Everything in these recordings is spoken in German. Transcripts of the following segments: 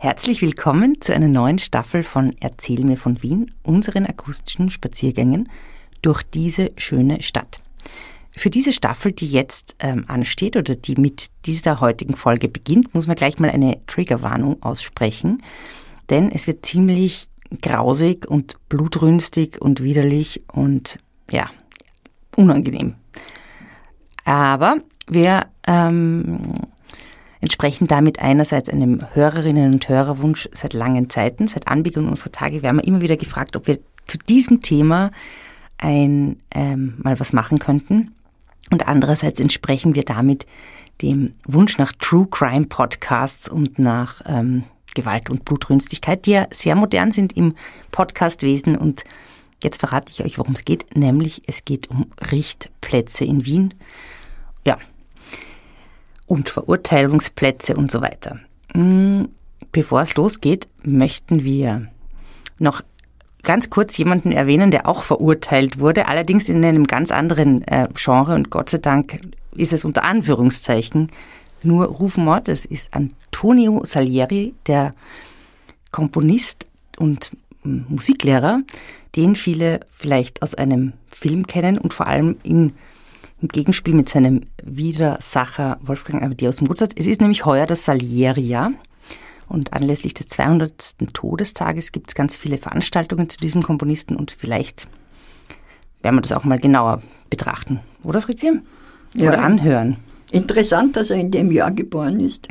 Herzlich willkommen zu einer neuen Staffel von Erzähl mir von Wien, unseren akustischen Spaziergängen durch diese schöne Stadt. Für diese Staffel, die jetzt ansteht oder die mit dieser heutigen Folge beginnt, muss man gleich mal eine Triggerwarnung aussprechen, denn es wird ziemlich grausig und blutrünstig und widerlich und ja, unangenehm. Aber wir entsprechen damit einerseits einem Hörerinnen- und Hörerwunsch seit langen Zeiten. Seit Anbeginn unserer Tage werden wir immer wieder gefragt, ob wir zu diesem Thema mal was machen könnten. Und andererseits entsprechen wir damit dem Wunsch nach True Crime Podcasts und nach Gewalt und Blutrünstigkeit, die ja sehr modern sind im Podcastwesen. Und jetzt verrate ich euch, worum es geht, nämlich es geht um Richtplätze in Wien. Ja. Und Verurteilungsplätze und so weiter. Bevor es losgeht, möchten wir noch ganz kurz jemanden erwähnen, der auch verurteilt wurde, allerdings in einem ganz anderen Genre und Gott sei Dank ist es unter Anführungszeichen nur Rufmord. Das ist Antonio Salieri, der Komponist und Musiklehrer, den viele vielleicht aus einem Film kennen und vor allem im Gegenspiel mit seinem Widersacher Wolfgang Amadeus Mozart. Es ist nämlich heuer das Salieri-Jahr und anlässlich des 200. Todestages gibt es ganz viele Veranstaltungen zu diesem Komponisten und vielleicht werden wir das auch mal genauer betrachten. Oder Fritzi? Ja. Oder anhören. Interessant, dass er in dem Jahr geboren ist.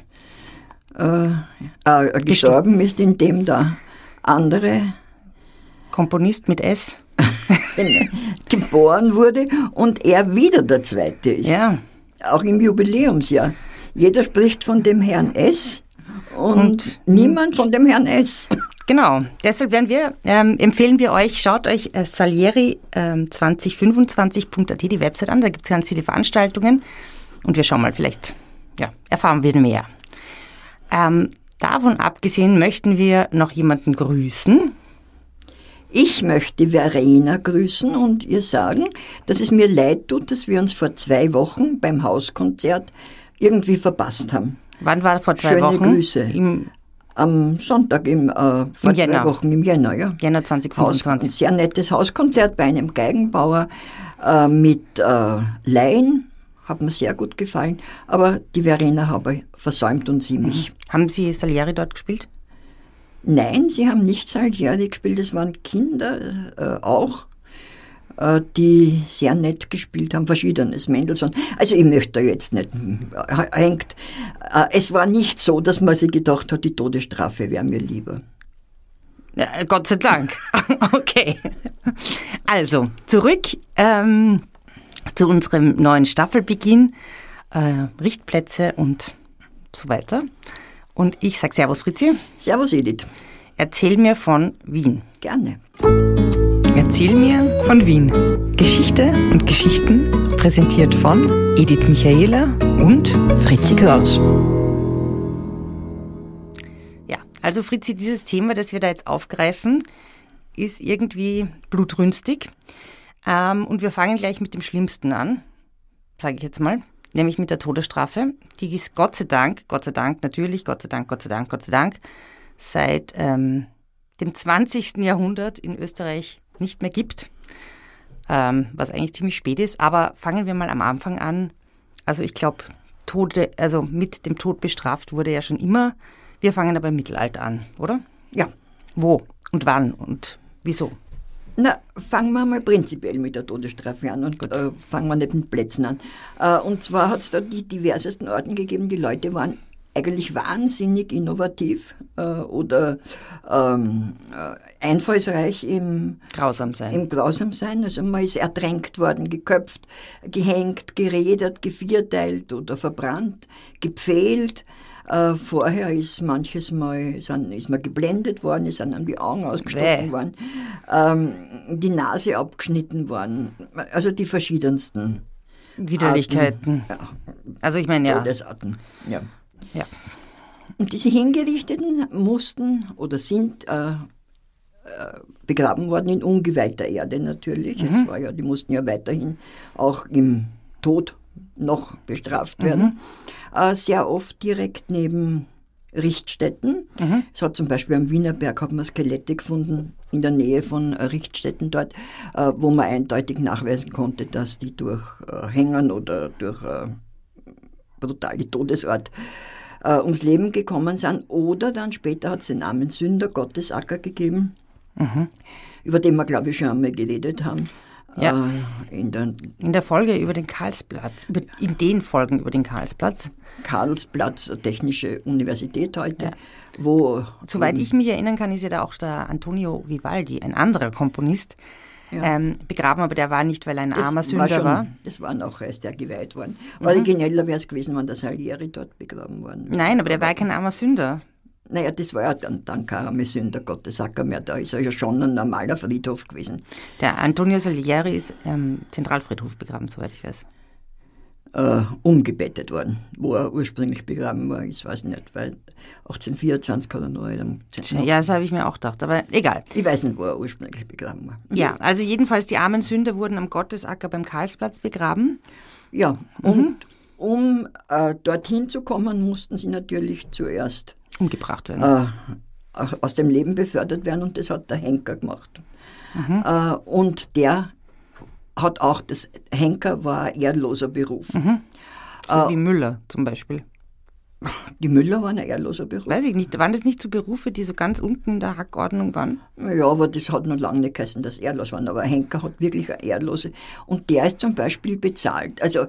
Gestorben ist, in dem der andere Komponist mit S. geboren wurde und er wieder der Zweite ist. Ja. Auch im Jubiläumsjahr. Jeder spricht von dem Herrn S. und niemand von dem Herrn S. Genau, deshalb empfehlen wir euch, schaut euch Salieri2025.at die Website an, da gibt es ganz viele Veranstaltungen und wir schauen mal, vielleicht erfahren wir mehr. Davon abgesehen möchten wir noch jemanden grüßen. Ich möchte Verena grüßen und ihr sagen, dass es mir leid tut, dass wir uns vor 2 Wochen beim Hauskonzert irgendwie verpasst haben. Wann war vor 2 Wochen? Schöne Grüße. Am Sonntag vor 2 Wochen im Jänner. Ja. Jänner 2025. Sehr nettes Hauskonzert bei einem Geigenbauer mit Laien. Hat mir sehr gut gefallen. Aber die Verena habe versäumt und sie mich. Haben Sie Salieri dort gespielt? Nein, sie haben nicht Salieri gespielt. Es waren Kinder auch, die sehr nett gespielt haben, verschiedenes Mendelssohn. Also ich möchte da jetzt nicht, es war nicht so, dass man sich gedacht hat, die Todesstrafe wäre mir lieber. Ja, Gott sei Dank. Okay. Also, zurück zu unserem neuen Staffelbeginn, Richtplätze und so weiter. Und ich sage Servus Fritzi. Servus Edith. Erzähl mir von Wien. Gerne. Erzähl mir von Wien. Geschichte und Geschichten präsentiert von Edith Michaela und Fritzi Kraus. Ja, also Fritzi, dieses Thema, das wir da jetzt aufgreifen, ist irgendwie blutrünstig. Und wir fangen gleich mit dem Schlimmsten an, sage ich jetzt mal, nämlich mit der Todesstrafe. Die ist Gott sei Dank, seit dem 20. Jahrhundert in Österreich nicht mehr gibt, was eigentlich ziemlich spät ist. Aber fangen wir mal am Anfang an. Also ich glaube, mit dem Tod bestraft wurde ja schon immer. Wir fangen aber im Mittelalter an, oder? Ja. Wo und wann und wieso? Na, fangen wir mal prinzipiell mit der Todesstrafe an und fangen wir nicht mit Plätzen an. Und zwar hat es da die diversesten Orten gegeben. Die Leute waren eigentlich wahnsinnig innovativ oder einfallsreich im Grausamsein. Also man ist ertränkt worden, geköpft, gehängt, geredet, gevierteilt oder verbrannt, gepfählt. Vorher ist manches Mal ist man geblendet worden, es sind dann die Augen ausgestochen worden, die Nase abgeschnitten worden. Also die verschiedensten Widerlichkeiten. Arten, also ich meine, Todesarten. Ja. Ja. Und diese Hingerichteten mussten oder sind begraben worden in ungeweihter Erde natürlich. Es war ja, die mussten ja weiterhin auch im Tod noch bestraft werden. Sehr oft direkt neben Richtstätten. Es hat zum Beispiel am Wienerberg hat man Skelette gefunden, in der Nähe von Richtstätten dort, wo man eindeutig nachweisen konnte, dass die durch Hängen oder durch brutale Todesart ums Leben gekommen sind. Oder dann später hat es den Namen Sünder Gottesacker gegeben, über den wir, glaube ich, schon einmal geredet haben. Ja. In der Folge über den Karlsplatz, in den Folgen über den Karlsplatz. Karlsplatz, Technische Universität heute, ja. Wo... Soweit ich mich erinnern kann, ist ja da auch der Antonio Vivaldi, ein anderer Komponist, begraben, aber der war nicht, weil er ein armer Sünder war. Das war noch, ist der geweiht worden. Origineller wäre es gewesen, wenn der Salieri dort begraben worden wäre. Nein, aber der war ja kein armer Sünder. Naja, das war ja dann kein armer Sünder, Gottesacker mehr. Da ist er ja schon ein normaler Friedhof gewesen. Der Antonio Salieri ist im Zentralfriedhof begraben, soweit ich weiß. Umgebettet worden, wo er ursprünglich begraben war, ich weiß nicht, weil 1824 hat er noch... Ja, das habe ich mir auch gedacht, aber egal. Ich weiß nicht, wo er ursprünglich begraben war. Ja, also jedenfalls die armen Sünder wurden am Gottesacker beim Karlsplatz begraben. Ja, und um dorthin zu kommen, mussten sie natürlich zuerst umgebracht werden. Aus dem Leben befördert werden, und das hat der Henker gemacht. Und der hat auch, das Henker war ein ehrloser Beruf. So wie Müller zum Beispiel. Die Müller waren ein ehrloser Beruf. Weiß ich nicht, waren das nicht so Berufe, die so ganz unten in der Hackordnung waren? Ja, aber das hat noch lange nicht geheißen, dass ehrlos waren. Aber ein Henker hat wirklich eine ehrlose. Und der ist zum Beispiel bezahlt. Also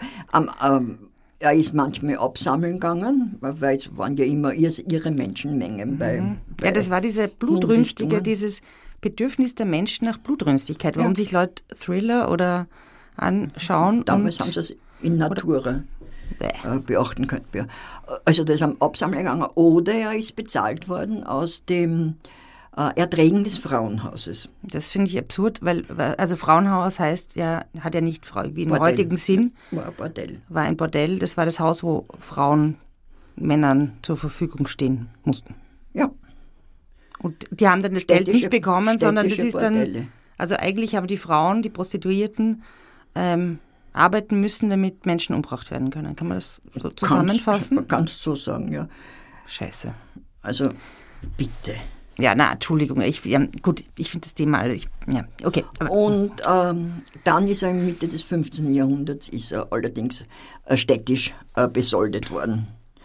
er ist manchmal absammeln gegangen, weil es waren ja immer ihre Menschenmengen bei ja, das war diese Blutrünstige, dieses Bedürfnis der Menschen nach Blutrünstigkeit, warum sich Leute Thriller oder anschauen. Damals haben sie es in Natura beachten können. Also das ist am Absammeln gegangen. Oder er ist bezahlt worden aus dem Erträgen des Frauenhauses. Das finde ich absurd, weil also Frauenhaus heißt ja, hat ja nicht wie im heutigen Sinn. War ein Bordell. War ein Bordell, das war das Haus, wo Frauen Männern zur Verfügung stehen mussten. Ja. Und die haben dann das Geld nicht bekommen, sondern das ist dann, also eigentlich haben die Frauen, die Prostituierten, arbeiten müssen, damit Menschen umgebracht werden können. Kann man das so zusammenfassen? Kannst so sagen, ja. Scheiße. Also, bitte. Ja, Entschuldigung. Ich finde das Thema, okay. Und dann ist er in Mitte des 15. Jahrhunderts ist er allerdings städtisch besoldet worden.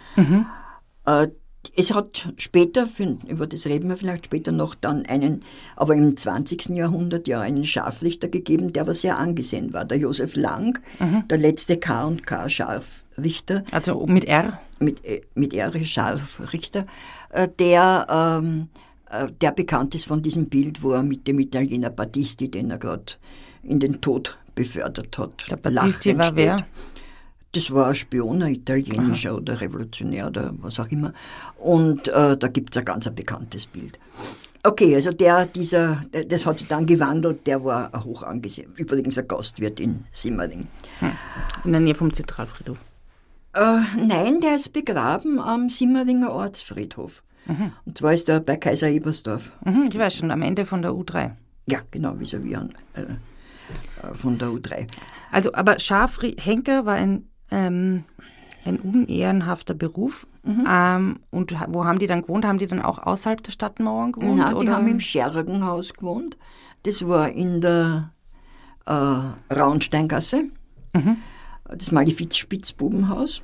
Es hat später, über das reden wir vielleicht später noch, dann aber im 20. Jahrhundert ja einen Scharfrichter gegeben, der aber sehr angesehen war. Der Josef Lang, der letzte K&K Scharfrichter. Also mit R? Mit R, Scharfrichter, der bekannt ist von diesem Bild, wo er mit dem Italiener Battisti, den er gerade in den Tod befördert hat. Der Battisti war wer? Das war ein Spion, ein italienischer oder Revolutionär oder was auch immer. Und da gibt es ein ganz bekanntes Bild. Okay, also das hat sich dann gewandelt, der war hoch angesehen. Übrigens ein Gastwirt in Simmering. In der Nähe vom Zentralfriedhof? Nein, der ist begraben am Simmeringer Ortsfriedhof. Und zwar ist er bei Kaiser Ebersdorf. Ich weiß schon, am Ende von der U3. Ja, genau, vis-à-vis von der U3. Also, aber Henker war ein unehrenhafter Beruf. Und wo haben die dann gewohnt? Haben die dann auch außerhalb der Stadtmauern gewohnt? Nein, die haben im Schergenhaus gewohnt. Das war in der Raunsteingasse. Das Malefiz-Spitzbubenhaus.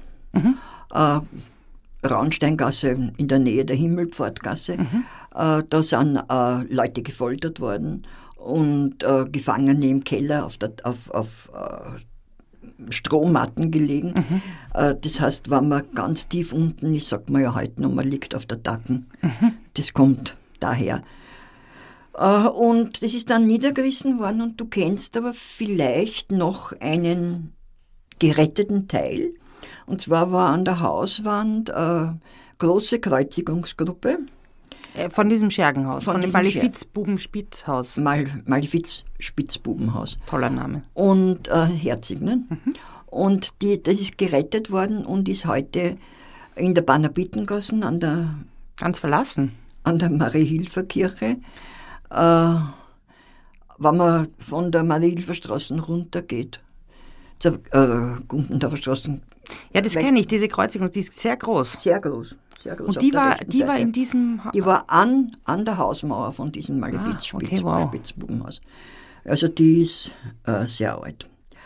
Raunsteingasse in der Nähe der Himmelpfortgasse. Da sind Leute gefoltert worden und Gefangene im Keller auf Strohmatten gelegen. Das heißt, wenn man ganz tief unten ist, sagt man ja heute noch, man liegt auf der Dacken. Das kommt daher. Und das ist dann niedergerissen worden und du kennst aber vielleicht noch einen geretteten Teil. Und zwar war an der Hauswand große Kreuzigungsgruppe. Von diesem Schergenhaus, von dem Malefiz-Buben-Spitzhaus. Malefiz-Spitzbubenhaus. Toller Name. Und Herzig, ne? Und das ist gerettet worden und ist heute in der Banabitengassen ganz verlassen. An der Mariahilfer-Kirche. Wenn man von der Mariahilferstraße runtergeht, zur Gumpendorfer Straße, Ja, das kenne ich, diese Kreuzigung, die ist sehr groß. Sehr groß. Sehr groß. Und die war in diesem... Die war an der Hausmauer von diesem Malefiz-Spitzbubenhaus. Also die ist sehr alt.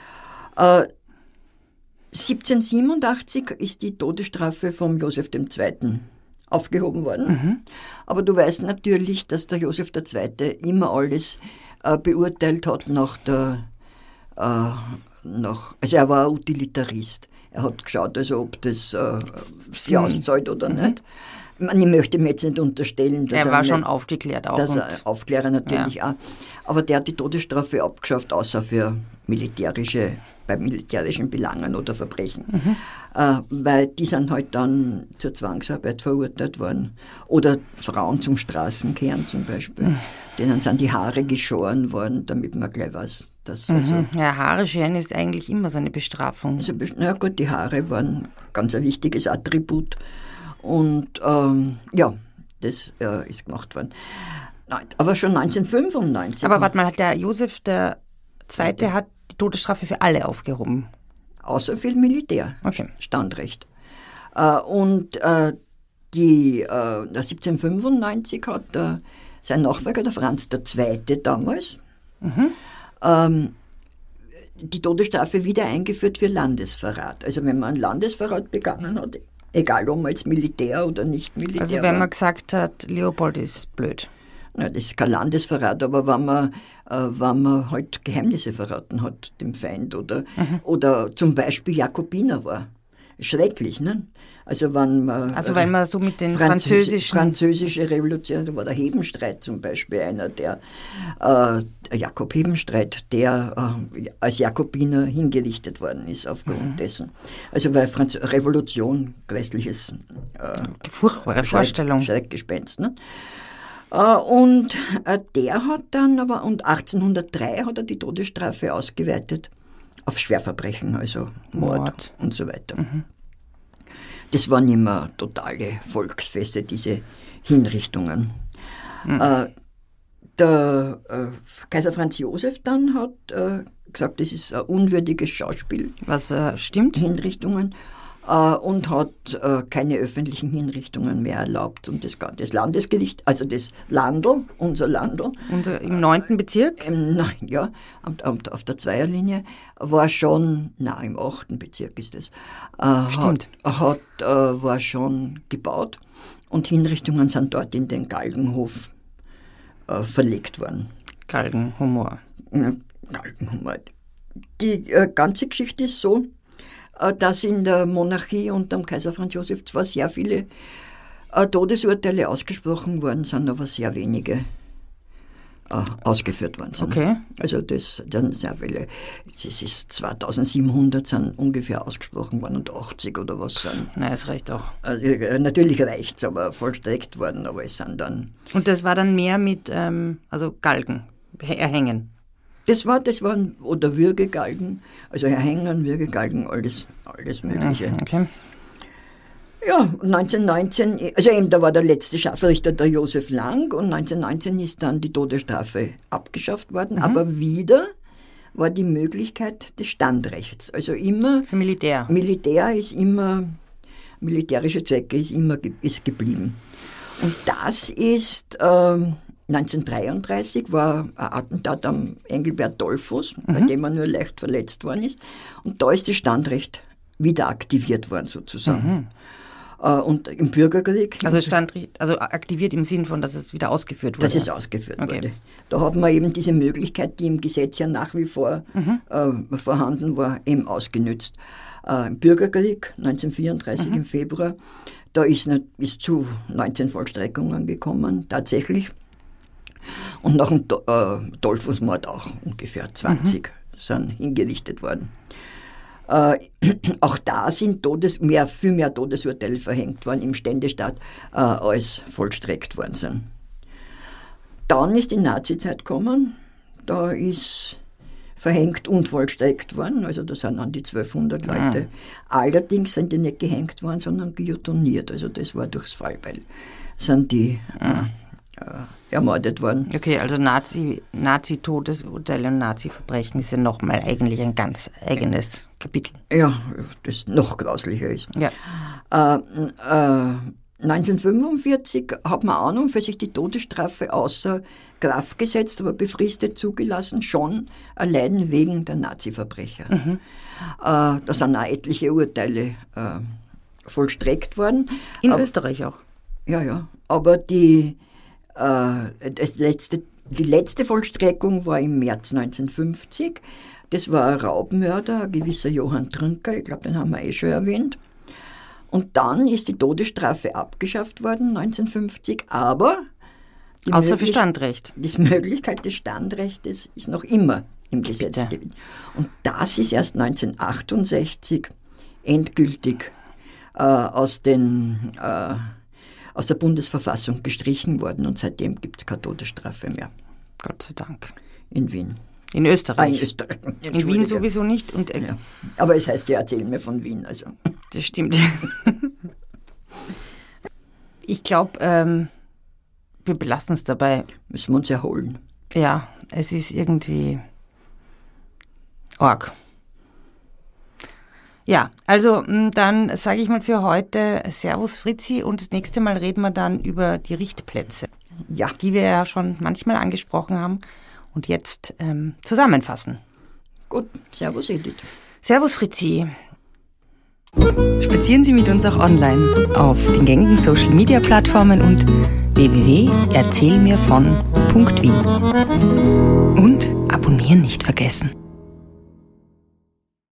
1787 ist die Todesstrafe von Josef II. Aufgehoben worden. Aber du weißt natürlich, dass der Josef II. Immer alles beurteilt hat also er war ein Utilitarist. Er hat geschaut, also ob das sie auszahlt oder nicht. Ich möchte mir jetzt nicht unterstellen, dass er war schon aufgeklärt auch. Dass er Aufklärer natürlich auch. Aber der hat die Todesstrafe abgeschafft, außer bei militärischen Belangen oder Verbrechen. Weil die sind halt dann zur Zwangsarbeit verurteilt worden. Oder Frauen zum Straßenkehren zum Beispiel. Denen sind die Haare geschoren worden, damit man gleich weiß, dass... Ja, Haare scheren ist eigentlich immer so eine Bestrafung. Also, na gut, die Haare waren ganz ein wichtiges Attribut. Und das ist gemacht worden. Nein, aber schon 1995. Aber warte mal, der Josef II. Hat die Todesstrafe für alle aufgehoben? Außer für Militär. Okay. Standrecht. Und 1795 hat sein Nachfolger, der Franz II. Damals, die Todesstrafe wieder eingeführt für Landesverrat. Also wenn man einen Landesverrat begangen hat, egal ob man jetzt Militär oder nicht Militär Also wenn man gesagt hat, Leopold ist blöd. Ja, das ist kein Landesverrat, aber wenn man halt Geheimnisse verraten hat dem Feind oder zum Beispiel Jakobiner war. Schrecklich, ne? Also wenn man... Also weil man so mit den französische Revolution, da war der Hebenstreit zum Beispiel einer, der Jakob Hebenstreit, der als Jakobiner hingerichtet worden ist aufgrund dessen. Also weil Revolution, grässliches... furchtbare Vorstellung. Schreckgespenst, ne? Und der hat dann aber, und 1803 hat er die Todesstrafe ausgeweitet auf Schwerverbrechen, also Mord und so weiter. Das waren immer totale Volksfeste, diese Hinrichtungen. Der Kaiser Franz Josef dann hat gesagt, das ist ein unwürdiges Schauspiel. Was stimmt? Hinrichtungen. Und hat keine öffentlichen Hinrichtungen mehr erlaubt. Und das Landesgericht, also das Landl, unser Landl. Und im 9. Bezirk? Ja, auf der Zweierlinie war schon, im 8. Bezirk ist es, Stimmt. War schon gebaut und Hinrichtungen sind dort in den Galgenhof verlegt worden. Galgenhumor. Galgenhumor. Die ganze Geschichte ist so, dass in der Monarchie unter dem Kaiser Franz Josef zwar sehr viele Todesurteile ausgesprochen worden sind, aber sehr wenige ausgeführt worden sind. Okay. Also das sehr viele, das ist 2700 sind ungefähr ausgesprochen worden und 80 oder was sind. Nein, es reicht auch. Also, natürlich reicht es, aber vollstreckt worden, aber es sind dann... Und das war dann mehr mit, Galgen, erhängen? Das waren oder Würgegalgen, also Erhängen, Würgegalgen, alles Mögliche. Okay. Ja, 1919, also eben da war der letzte Scharfrichter der Josef Lang und 1919 ist dann die Todesstrafe abgeschafft worden, aber wieder war die Möglichkeit des Standrechts. Also immer... Für Militär. Militärische Zwecke ist geblieben. Und das ist... 1933 war ein Attentat am Engelbert Dollfuß, bei dem er nur leicht verletzt worden ist. Und da ist das Standrecht wieder aktiviert worden sozusagen. Und im Bürgerkrieg... Also aktiviert im Sinn von, dass es wieder ausgeführt wurde? Dass es ausgeführt wurde. Da hat man eben diese Möglichkeit, die im Gesetz ja nach wie vor vorhanden war, eben ausgenützt. Im Bürgerkrieg 1934 im Februar, da ist zu 19 Vollstreckungen gekommen, tatsächlich. Und nach dem Dollfußmord auch ungefähr 20 sind hingerichtet worden. Auch da sind viel mehr Todesurteile verhängt worden im Ständestaat, als vollstreckt worden sind. Dann ist die Nazizeit gekommen, da ist verhängt und vollstreckt worden, also da sind an die 1200 Leute. Allerdings sind die nicht gehängt worden, sondern guillotiniert, also das war durchs Fallbeil. Sind die ermordet worden. Okay, also Nazi-Todesurteile und Nazi-Verbrechen ist ja nochmal eigentlich ein ganz eigenes Kapitel. Ja, das noch grauslicher ist. Ja. 1945 hat man an und für sich die Todesstrafe außer Kraft gesetzt, aber befristet zugelassen, schon allein wegen der Nazi-Verbrecher. Mhm. Da sind auch etliche Urteile vollstreckt worden. In Österreich auch? Ja. Aber die letzte Vollstreckung war im März 1950. Das war ein Raubmörder, ein gewisser Johann Trünker, ich glaube, den haben wir schon erwähnt. Und dann ist die Todesstrafe abgeschafft worden, 1950, aber außer für Standrecht. Die Möglichkeit des Standrechtes ist noch immer im Gesetz gewesen. Und das ist erst 1968 endgültig aus der Bundesverfassung gestrichen worden und seitdem gibt es keine Todesstrafe mehr. Gott sei Dank. In Wien. In Österreich. In Österreich. In Wien sowieso nicht. Und, ja. Aber es heißt ja, erzähl mir von Wien. Also. Das stimmt. Ich glaube, wir belassen es dabei. Müssen wir uns erholen. Ja, es ist irgendwie arg. Ja, also dann sage ich mal für heute Servus Fritzi und das nächste Mal reden wir dann über die Richtplätze, die wir ja schon manchmal angesprochen haben und jetzt zusammenfassen. Gut, Servus Edith. Servus Fritzi. Spazieren Sie mit uns auch online auf den gängigen Social-Media-Plattformen und www.erzählmirvon.wien. Und abonnieren nicht vergessen.